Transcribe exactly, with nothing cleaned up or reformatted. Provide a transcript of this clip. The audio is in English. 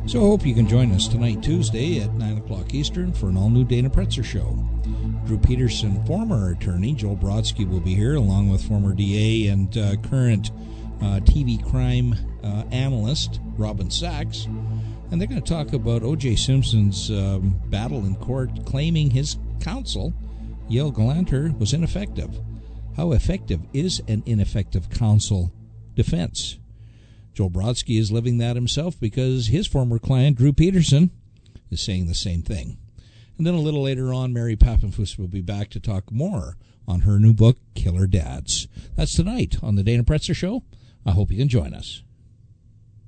So I hope you can join us tonight, Tuesday at nine o'clock Eastern for an all-new Dana Pretzer Show. Drew Peterson, former attorney, Joel Brodsky will be here, along with former D A and uh, current uh, T V crime uh, analyst Robin Sachs. And they're going to talk about O J. Simpson's um, battle in court, claiming his counsel, Yael Galanter, was ineffective. How effective is an ineffective counsel defense? Joel Brodsky is living that himself because his former client, Drew Peterson, is saying the same thing. And then a little later on, Mary Pappenfuss will be back to talk more on her new book, Killer Dads. That's tonight on the Dana Pretzer Show. I hope you can join us.